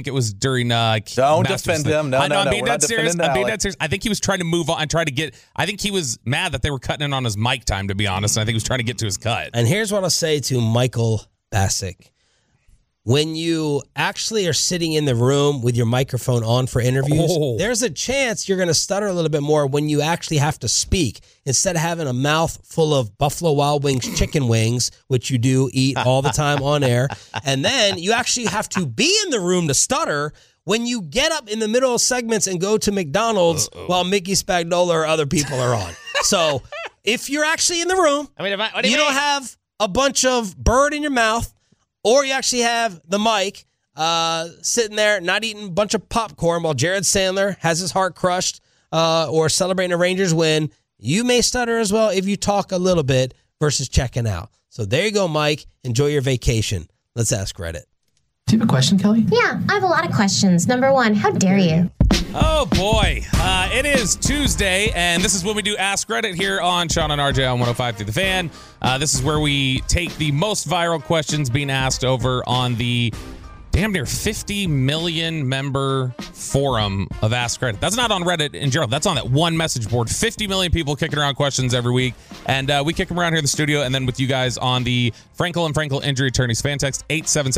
defend him. No, I'm being we're dead not serious. defending I'm being Alec. dead serious. I think he was trying to move on and try to get. I think he was mad that they were cutting in on his mic time. To be honest, and I think he was trying to get to his cut. And here's what I'll say to Michael Bassick. When you actually are sitting in the room with your microphone on for interviews, there's a chance you're going to stutter a little bit more when you actually have to speak. Instead of having a mouth full of Buffalo Wild Wings chicken wings, which you do eat all the time on air, and then you actually have to be in the room to stutter when you get up in the middle of segments and go to McDonald's while Mickey Spagnola or other people are on. So if you're actually in the room, you don't have a bunch of bird in your mouth, or you actually have the mic sitting there not eating a bunch of popcorn while Jared Sandler has his heart crushed or celebrating a Rangers win, you may stutter as well if you talk a little bit versus checking out. So there you go, Mike. Enjoy your vacation. Let's ask Reddit. Do you have a question, Kelly? Yeah, I have a lot of questions. Number one, how dare you? Oh, boy. It is Tuesday, and this is when we do Ask Reddit here on Sean and RJ on 105 through the Fan. This is where we take the most viral questions being asked over on the damn near 50 million member forum of Ask Reddit. That's not on Reddit in general. That's on that one message board. 50 million people kicking around questions every week. And we kick them around here in the studio and then with you guys on the Frankel and Frankel Injury Attorneys fan text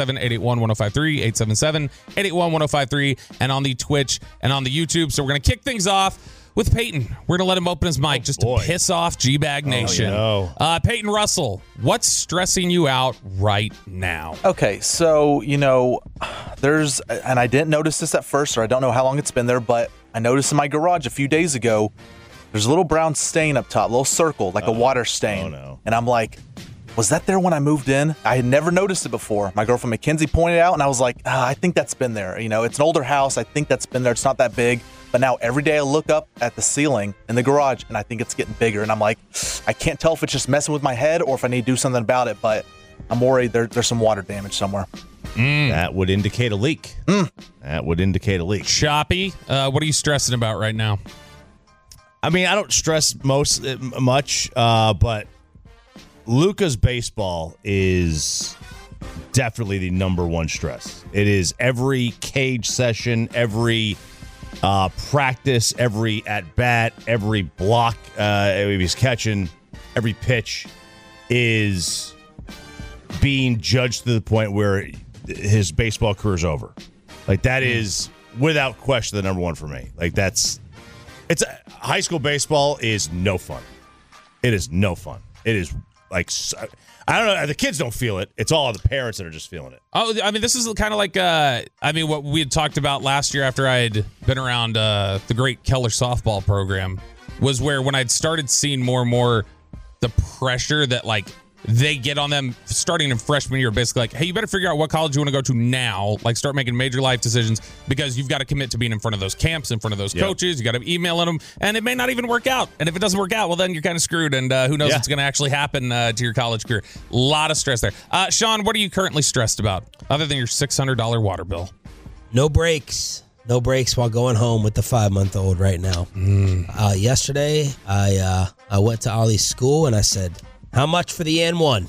877-881-1053, 877-881-1053, and on the Twitch and on the YouTube. So we're going to kick things off with Peyton. We're going to let him open his mic to piss off G-Bag Nation. Peyton Russell, what's stressing you out right now? Okay, so, there's, and I didn't notice this at first, or I don't know how long it's been there, but I noticed in my garage a few days ago, there's a little brown stain up top, a little circle, like a water stain. Oh, no. And I'm like, was that there when I moved in? I had never noticed it before. My girlfriend Mackenzie pointed out, and I was like, I think that's been there. It's an older house. I think that's been there. It's not that big. But now every day I look up at the ceiling in the garage, and I think it's getting bigger. And I'm like, I can't tell if it's just messing with my head or if I need to do something about it. But I'm worried there's some water damage somewhere. That would indicate a leak. That would indicate a leak. Choppy, what are you stressing about right now? I mean, I don't stress much, but Luka's baseball is definitely the number one stress. It is every cage session, every practice, every at-bat, every block he's catching, every pitch is being judged to the point where his baseball career is over. Like, that is, without question, the number one for me. Like, high school baseball is no fun. It is no fun. It is like, I don't know. The kids don't feel it. It's all the parents that are just feeling it. Oh, I mean, this is kind of like, what we had talked about last year after I had been around the great Keller softball program, was where when I'd started seeing more and more the pressure that, like, they get on them starting in freshman year, basically like, hey, you better figure out what college you want to go to now. Like, start making major life decisions because you've got to commit to being in front of those camps, in front of those coaches. You got to email them, and it may not even work out. And if it doesn't work out, well, then you're kind of screwed. And who knows what's going to actually happen to your college career. A lot of stress there. Sean, what are you currently stressed about other than your $600 water bill? No breaks. No breaks while going home with the 5-month-old right now. Yesterday, I went to Ollie's school, and I said, how much for the N1?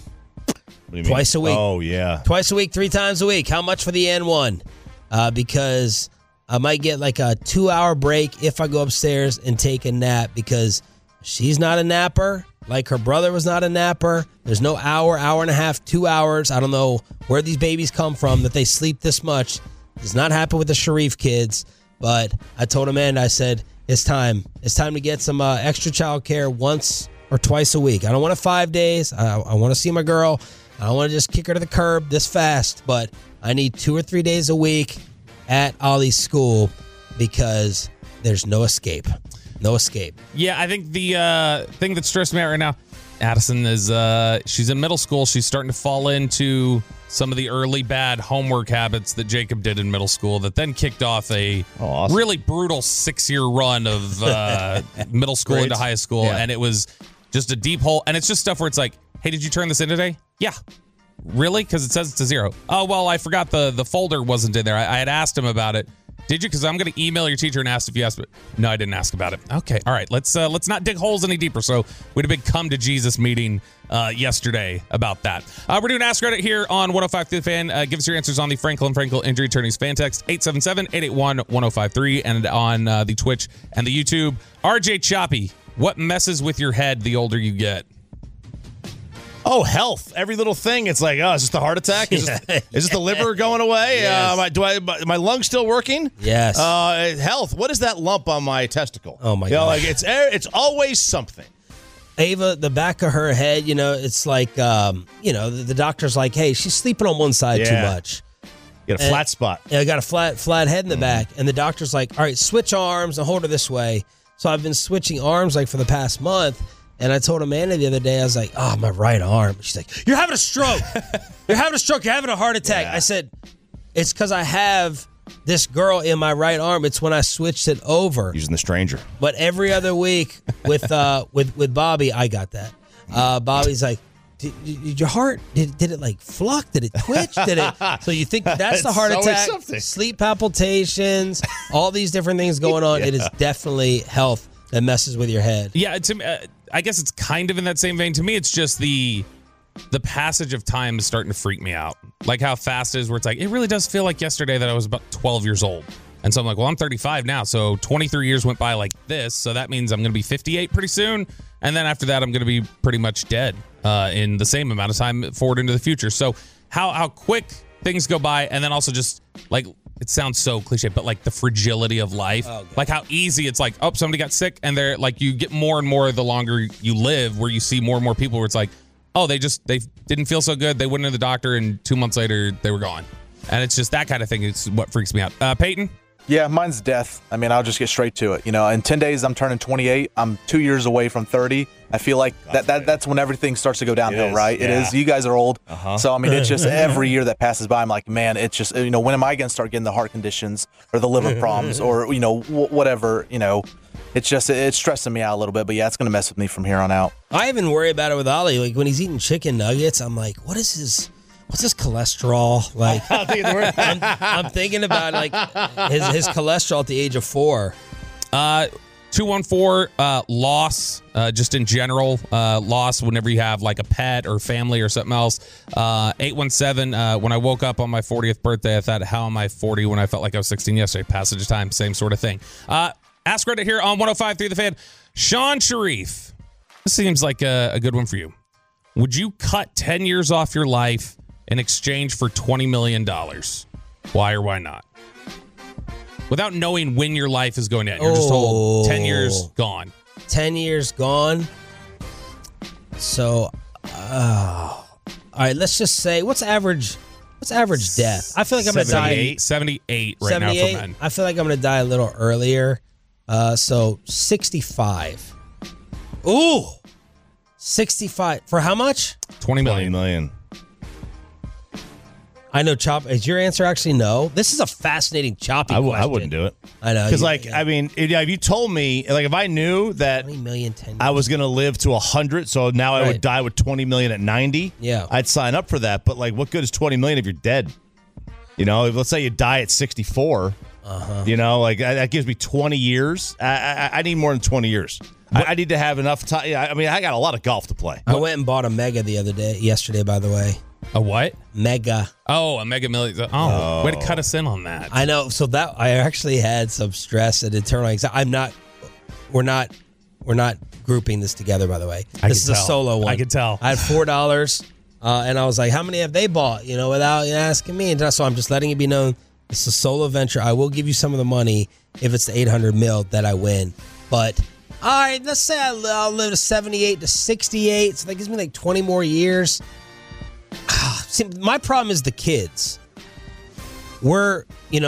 Twice a week. Oh, yeah. Twice a week, 3 times a week. How much for the N1? Because I might get like a 2-hour break if I go upstairs and take a nap, because she's not a napper. Like her brother was not a napper. There's no hour and a half, 2 hours. I don't know where these babies come from that they sleep this much. Does not happen with the Sharif kids. But I told Amanda, I said, it's time. It's time to get some extra child care once or twice a week. I don't want it 5 days. I want to see my girl. I don't want to just kick her to the curb this fast, but I need 2 or 3 days a week at Ollie's school because there's no escape. No escape. Yeah, I think the thing that stressed me out right now, Addison, is she's in middle school. She's starting to fall into some of the early bad homework habits that Jacob did in middle school that then kicked off a really brutal 6-year run of middle school into high school. Yeah. And it was just a deep hole. And it's just stuff where it's like, hey, did you turn this in today? Yeah. Really? Because it says it's a 0. Oh, well, I forgot the folder wasn't in there. I had asked him about it. Did you? Because I'm going to email your teacher and ask if you asked. No, I didn't ask about it. Okay. All right. Let's not dig holes any deeper. So we had a big come to Jesus meeting yesterday about that. We're doing Ask Reddit here on 105 The Fan. Give us your answers on the Franklin Injury Attorneys fan text 877-881-1053 and on the Twitch and the YouTube. RJ Choppy, what messes with your head the older you get? Oh, health. Every little thing. It's like, is this the heart attack? Is this the liver going away? Yes. My lungs still working? Yes. Health. What is that lump on my testicle? Oh, my God. Like it's always something. Ava, the back of her head, it's like, the doctor's like, hey, she's sleeping on one side too much. You got a flat spot. Yeah, I got a flat head in the back. And the doctor's like, all right, switch arms and hold her this way. So I've been switching arms like for the past month. And I told Amanda the other day, I was like, my right arm. She's like, you're having a stroke. You're having a stroke. You're having a heart attack. Yeah. I said, it's because I have this girl in my right arm. It's when I switched it over. Using the stranger. But every other week with Bobby, I got that. Bobby's like, did your heart, did it like fluck? Did it twitch? So you think that's the heart attack? Sleep palpitations, all these different things going on. Yeah. It is definitely health that messes with your head. Yeah, I guess it's kind of in that same vein. To me, it's just the passage of time is starting to freak me out. Like how fast it is, where it's like, it really does feel like yesterday that I was about 12 years old. And so I'm like, well, I'm 35 now. So 23 years went by like this. So that means I'm going to be 58 pretty soon. And then after that, I'm going to be pretty much dead in the same amount of time forward into the future. So how quick things go by. And then also just like, it sounds so cliche, but like the fragility of life, like how easy it's like, somebody got sick, and they're like, you get more and more the longer you live, where you see more and more people where it's like, they didn't feel so good, they went to the doctor, and 2 months later they were gone. And it's just that kind of thing. It's what freaks me out. Peyton? Yeah, mine's death. I mean, I'll just get straight to it. In 10 days, I'm turning 28. I'm 2 years away from 30. I feel like that's when everything starts to go downhill, right? Yeah. It is. You guys are old. Uh-huh. So, I mean, it's just every year that passes by, I'm like, man, it's just, when am I going to start getting the heart conditions or the liver problems or, whatever, it's stressing me out a little bit. But, yeah, it's going to mess with me from here on out. I even worry about it with Ollie. Like, when he's eating chicken nuggets, I'm like, what's his cholesterol? Like, I'm thinking about like his cholesterol at the age of 4. 214, loss, just in general, loss whenever you have like a pet or family or something else. 817, when I woke up on my 40th birthday, I thought, how am I 40 when I felt like I was 16 yesterday? Passage of time, same sort of thing. Ask Reddit here on 105.3 The Fan. Sean Sharif, this seems like a good one for you. Would you cut 10 years off your life in exchange for $20 million? Why or why not? Without knowing when your life is going to end. You're just told 10 years gone. 10 years gone. So, all right, let's just say, what's average death? I feel like I'm going to die. 78 right 78? now for men. I feel like I'm going to die a little earlier. So 65. Ooh. 65. For how much? $20 million. 20 million. I know, Chop. Is your answer actually no? This is a fascinating choppy question. I wouldn't do it. I know. Because, I mean, if you told me, like, if I knew that 20 million, 10 I was going to live to 100, so now I would Right. die with 20 million at 90, Yeah. I'd sign up for that. But, like, what good is 20 million if you're dead? You know, if, let's say you die at 64, you know, like, that gives me 20 years. I need more than 20 years. I need to have enough time. I mean, I got a lot of golf to play. I went and bought a Mega yesterday, by the way. A what? Mega. Oh, a Mega Millions. Oh, way to cut us in on that. I know. So that I actually had some stress and internal anxiety. We're not grouping this together, by the way. This is a solo one. I could tell. I had $4, and I was like, how many have they bought? You know, without asking me. And so I'm just letting it be known, it's a solo venture. I will give you some of the money if it's the 800 mil that I win. But, all right, let's say I'll live to 78 to 68. So that gives me like 20 more years. See, my problem is the kids. We're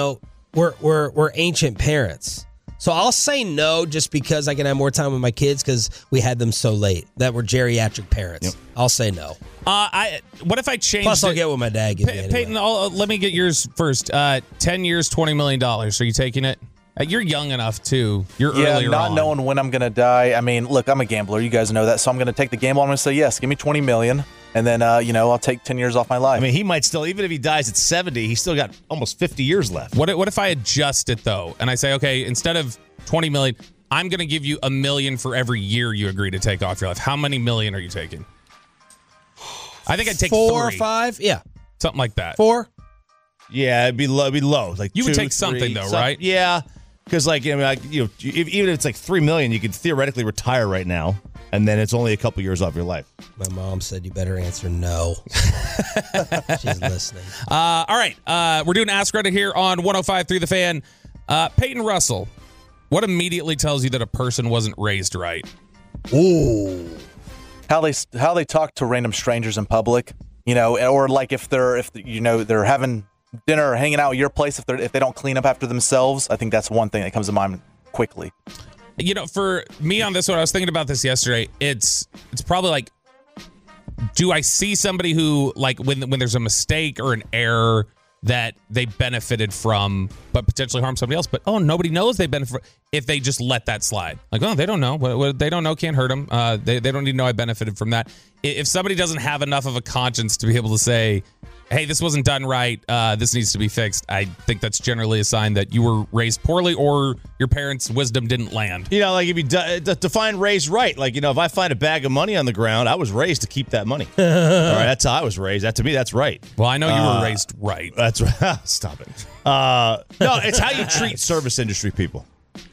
ancient parents. So I'll say no just because I can have more time with my kids because we had them so late that we're geriatric parents. Yep. I'll say no. What if I change? Plus, I'll get what my dad gives me anyway. Peyton, let me get yours first. 10 years, $20 million. Are you taking it? You're young enough, too. You're earlier not on. knowing when I'm going to die. I mean, look, I'm a gambler. You guys know that. So I'm going to take the gamble. I'm going to say, yes, give me $20 million. And then, I'll take 10 years off my life. I mean, he might still, even if he dies at 70, he's still got almost 50 years left. What if I adjust it, though, and I say, okay, instead of $20 million, I'm going to give you $1 million for every year you agree to take off your life. How many million are you taking? I think I'd take 4 or 3. 5? Yeah. Something like that. 4? Yeah, it'd be low. Like you would 2, take something, 3, though, right? Yeah. Because, even if it's like $3 million, you could theoretically retire right now, and then it's only a couple years off your life. My mom said you better answer no. She's listening. All right. We're doing Ask Reddit here on 105.3 The Fan. Peyton Russell, what immediately tells you that a person wasn't raised right? Ooh. How they talk to random strangers in public, or like if they're having dinner or hanging out at your place, if they don't clean up after themselves. I think that's one thing that comes to mind quickly. For me on this one, I was thinking about this yesterday. It's probably like, do I see somebody who, like, when there's a mistake or an error that they benefited from, but potentially harm somebody else, but nobody knows they benefit if they just let that slide. Like, they don't know. What they don't know can't hurt them. They don't need to know I benefited from that. If somebody doesn't have enough of a conscience to be able to say, hey, this wasn't done right, this needs to be fixed, I think that's generally a sign that you were raised poorly or your parents' wisdom didn't land. Like if you define raised right, like, if I find a bag of money on the ground, I was raised to keep that money. All right, that's how I was raised. To me, that's right. Well, I know you were raised right. That's right. Stop it. No, it's how you treat service industry people.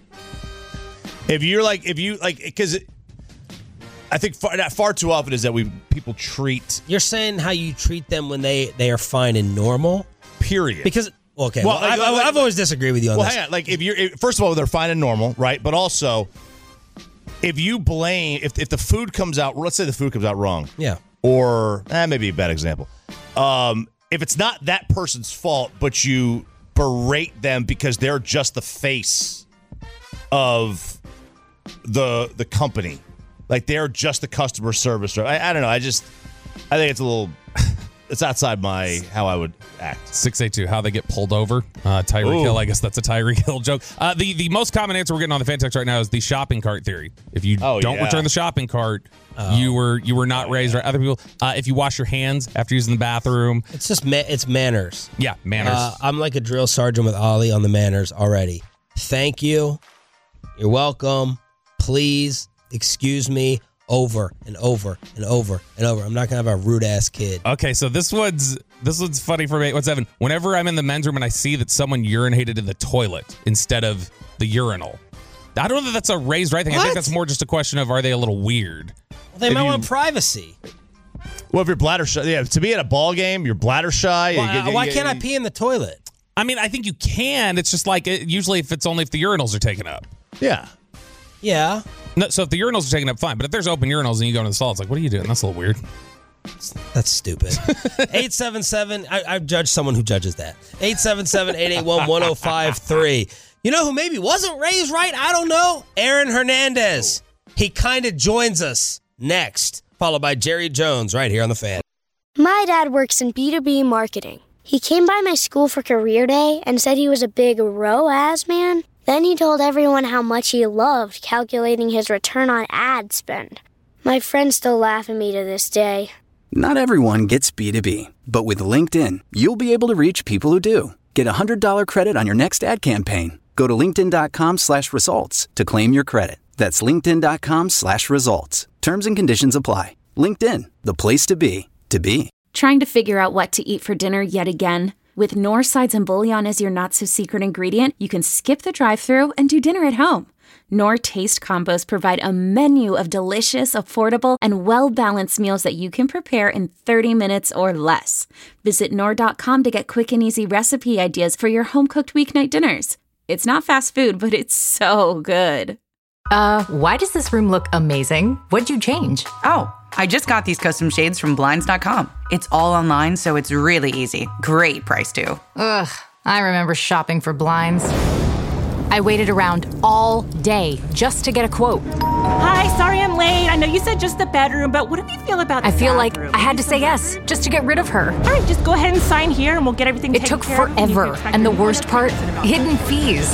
Because I think far too often is that people treat. You're saying how you treat them when they are fine and normal? Period. Because, okay, I've always disagreed with you on this. Well, hang on. Like, first of all, they're fine and normal, right? But also, if you blame, if the food comes out, let's say the food comes out wrong. Yeah. Or, maybe a bad example. If it's not that person's fault, but you berate them because they're just the face of the company. Like, they're just the customer service. I don't know. I think it's a little, it's outside how I would act. 682, how they get pulled over. Tyreek Hill, I guess that's a Tyreek Hill joke. The most common answer we're getting on the fan text right now is the shopping cart theory. If you don't return the shopping cart, you were not raised right. Other people, if you wash your hands after using the bathroom. It's just, it's manners. Yeah, manners. I'm like a drill sergeant with Ollie on the manners already. Thank you. You're welcome. Please excuse me over and over and over and over. I'm not going to have a rude-ass kid. Okay, so this one's funny for me. What's Evan? Whenever I'm in the men's room and I see that someone urinated in the toilet instead of the urinal, I don't know that that's a raised right thing. I think that's more just a question of, are they a little weird? Well, they might want privacy. Well, if you're bladder shy, to be at a ball game, you're bladder shy. Why can't I pee in the toilet? I mean, I think you can. It's just like usually if the urinals are taken up. Yeah. Yeah. No, so if the urinals are taken up, fine. But if there's open urinals and you go into the stall, it's like, what are you doing? That's a little weird. That's stupid. 877, I've judged someone who judges that. 877-881-1053. You know who maybe wasn't raised right? I don't know. Aaron Hernandez. He kind of joins us next, followed by Jerry Jones right here on The Fan. My dad works in B2B marketing. He came by my school for career day and said he was a big ROAS man. Then he told everyone how much he loved calculating his return on ad spend. My friends still laugh at me to this day. Not everyone gets B2B, but with LinkedIn, you'll be able to reach people who do. Get a $100 credit on your next ad campaign. Go to linkedin.com/results to claim your credit. That's linkedin.com/results. Terms and conditions apply. LinkedIn, the place to be, to be. Trying to figure out what to eat for dinner yet again? With Knorr sides and bouillon as your not-so-secret ingredient, you can skip the drive-thru and do dinner at home. Knorr Taste Combos provide a menu of delicious, affordable, and well-balanced meals that you can prepare in 30 minutes or less. Visit Knorr.com to get quick and easy recipe ideas for your home-cooked weeknight dinners. It's not fast food, but it's so good. Why does this room look amazing? What'd you change? Oh, I just got these custom shades from Blinds.com. It's all online, so it's really easy. Great price, too. Ugh, I remember shopping for blinds. I waited around all day just to get a quote. Hi, sorry I'm late. I know you said just the bedroom, but what do you feel about the I feel bathroom? like I had to say yes just to get rid of her. All right, just go ahead and sign here and we'll get everything It taken took care of. forever, and the worst part, hidden fees.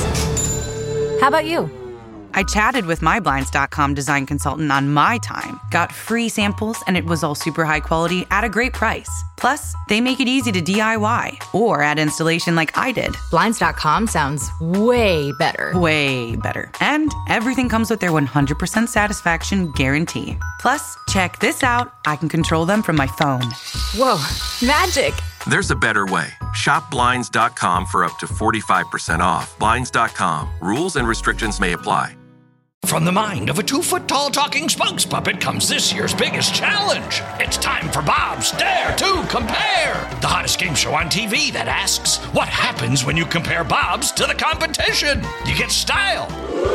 How about you? I chatted with my Blinds.com design consultant on my time, got free samples, and it was all super high quality at a great price. Plus, they make it easy to DIY or add installation like I did. Blinds.com sounds way better. Way better. And everything comes with their 100% satisfaction guarantee. Plus, check this out. I can control them from my phone. Whoa, magic. There's a better way. Shop Blinds.com for up to 45% off. Blinds.com. Rules and restrictions may apply. From the mind of a 2-foot-tall talking spokes puppet comes this year's biggest challenge. It's time for Bob's Dare to Compare, the hottest game show on TV that asks, what happens when you compare Bob's to the competition? You get style.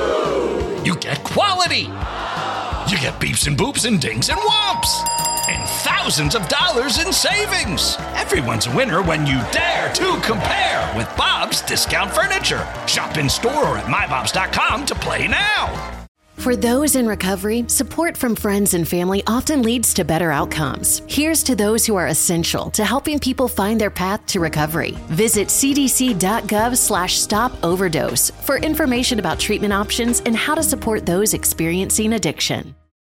You get quality. You get beeps and boops and dings and whomps. And thousands of dollars in savings. Everyone's a winner when you dare to compare with Bob's Discount Furniture. Shop in store or at mybobs.com to play now. For those in recovery, support from friends and family often leads to better outcomes. Here's to those who are essential to helping people find their path to recovery. Visit cdc.gov/stop overdose for information about treatment options and how to support those experiencing addiction.